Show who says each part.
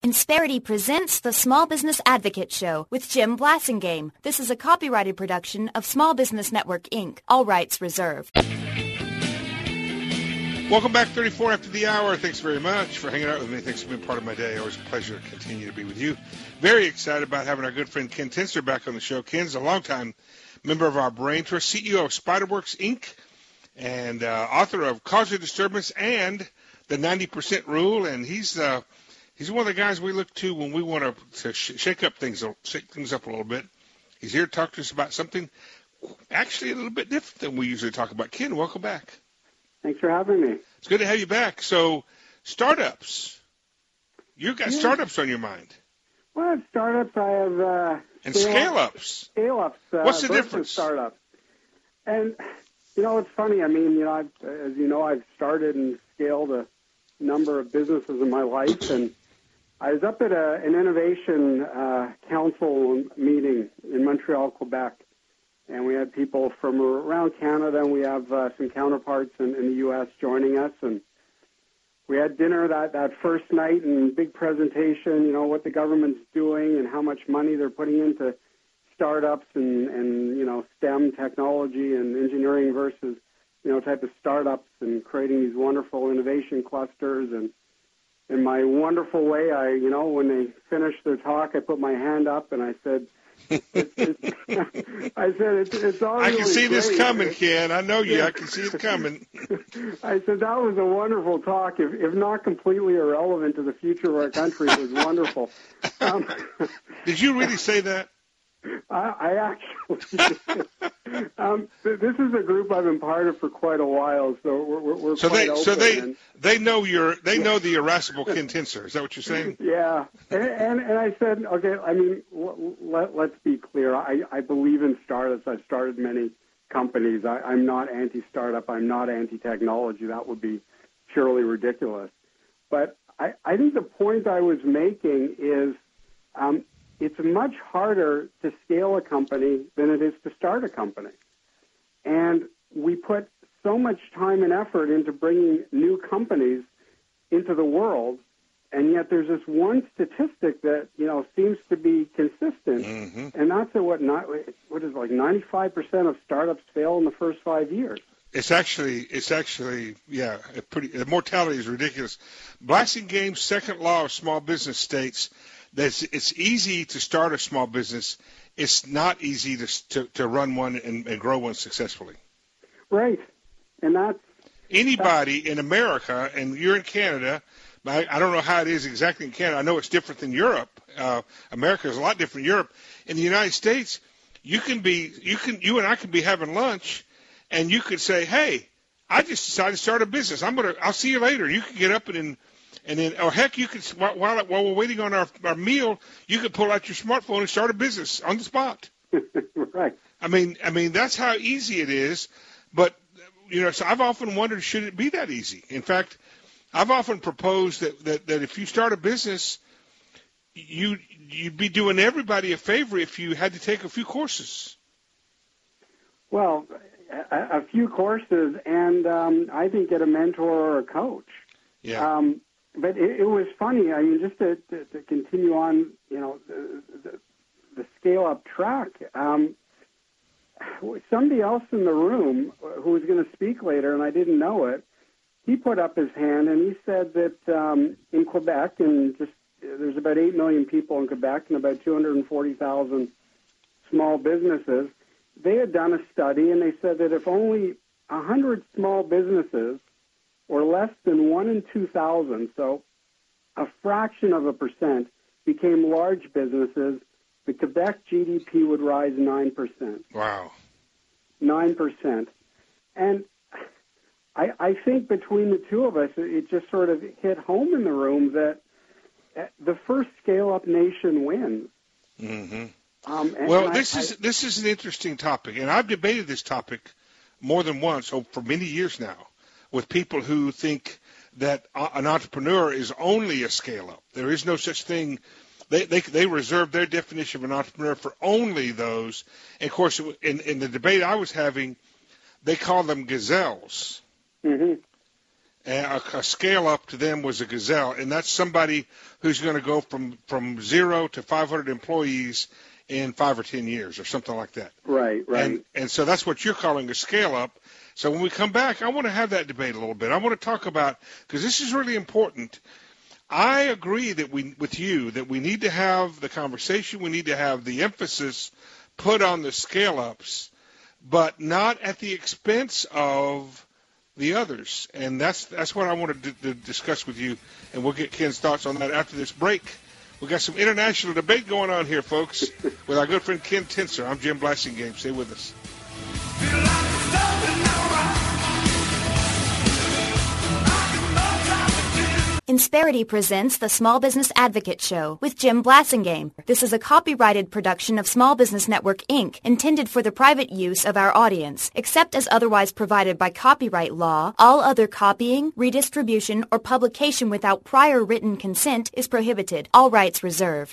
Speaker 1: Insperity presents the Small Business Advocate Show with Jim Blasingame. This is a copyrighted production of Small Business Network, Inc. All rights reserved.
Speaker 2: Welcome back, 34 after the hour. Thanks very much for hanging out with me. Thanks for being part of my day. Always a pleasure to continue to be with you. Very excited about having our good friend Ken Tinster back on the show. Ken's a longtime member of our Brain Trust, CEO of Spiderworks, Inc., and author of Causative Disturbance and the 90% Rule. And he's one of the guys we look to when we want to shake things up a little bit. He's here to talk to us about something actually a little bit different than we usually talk about. Ken, welcome back.
Speaker 3: Thanks for having me.
Speaker 2: It's good to have you back. So, startups. You've got startups on your mind.
Speaker 3: Well, startups, I have...
Speaker 2: and scale-ups.
Speaker 3: Scale-ups.
Speaker 2: What's the difference?
Speaker 3: Startups. And, it's funny. I mean, as you know, I've started and scaled a number of businesses in my life, and I was up at an innovation council meeting in Montreal, Quebec, and we had people from around Canada, and we have some counterparts in the U.S. joining us, and we had dinner that first night and big presentation, what the government's doing and how much money they're putting into startups and STEM technology and engineering versus, type of startups and creating these wonderful innovation clusters. And in my wonderful way, when they finished their talk, I put my hand up and I said, it's all
Speaker 2: I can see
Speaker 3: great.
Speaker 2: this coming, Ken. I know you. I can see it coming.
Speaker 3: I said that was a wonderful talk. If not completely irrelevant to the future of our country, it was wonderful.
Speaker 2: Did you really say that?
Speaker 3: I actually this is a group I've been part of for quite a while, so we're quite open.
Speaker 2: They know the irascible Ken Tinster. Is that what you're saying?
Speaker 3: Yeah, and I said, okay. I mean, let's be clear. I believe in startups. I've started many companies. I'm not anti-startup. I'm not anti-technology. That would be purely ridiculous. But I think the point I was making is. It's much harder to scale a company than it is to start a company. And we put so much time and effort into bringing new companies into the world, and yet there's this one statistic that, seems to be consistent, and that's what is like 95% of startups fail in the first 5 years.
Speaker 2: It's actually, the mortality is ridiculous. Blasingame's second law of small business states that it's easy to start a small business. It's not easy to run one and grow one successfully.
Speaker 3: Right. And that's...
Speaker 2: Anybody in America, and you're in Canada, I don't know how it is exactly in Canada. I know it's different than Europe. America is a lot different than Europe. In the United States, you and I could be having lunch, and you could say, hey, I just decided to start a business. I'll see you later. You can get up and then, or heck, you could, while we're waiting on our meal, you could pull out your smartphone and start a business on the spot.
Speaker 3: Right.
Speaker 2: I mean, that's how easy it is. But, so I've often wondered, should it be that easy? In fact, I've often proposed that if you start a business, you'd be doing everybody a favor if you had to take a few courses.
Speaker 3: Well, a few courses, and I think get a mentor or a coach.
Speaker 2: Yeah.
Speaker 3: But it was funny. I mean, just to continue on, the scale-up track. Somebody else in the room who was going to speak later, and I didn't know it, he put up his hand and he said that in Quebec, and there's about 8 million people in Quebec and about 240,000 small businesses. They had done a study, and they said that if only 100 small businesses, or less than 1 in 2,000, so a fraction of a percent, became large businesses, the Quebec GDP would rise 9%.
Speaker 2: Wow.
Speaker 3: 9%. And I think between the two of us, it just sort of hit home in the room that the first scale-up nation wins.
Speaker 2: Mm-hmm. This is an interesting topic, and I've debated this topic more than once for many years now, with people who think that an entrepreneur is only a scale-up. There is no such thing. They reserve their definition of an entrepreneur for only those. And, of course, in the debate I was having, they call them gazelles.
Speaker 3: Mm-hmm.
Speaker 2: And a scale up to them was a gazelle, and that's somebody who's going to go from 0 to 500 employees in 5 or 10 years or something like that.
Speaker 3: Right.
Speaker 2: And so that's what you're calling a scale up. So when we come back, I want to have that debate a little bit. I want to talk about, because this is really important. I agree with you that we need to have the conversation, we need to have the emphasis put on the scale ups, but not at the expense of the others. And that's what I wanted to discuss with you, and we'll get Ken's thoughts on that after this break. We've got some international debate going on here, folks, with our good friend Ken Tencer. I'm Jim Blasingame. Stay with us.
Speaker 1: Insperity presents the Small Business Advocate Show with Jim Blasingame. This is a copyrighted production of Small Business Network, Inc., intended for the private use of our audience. Except as otherwise provided by copyright law, all other copying, redistribution, or publication without prior written consent is prohibited. All rights reserved.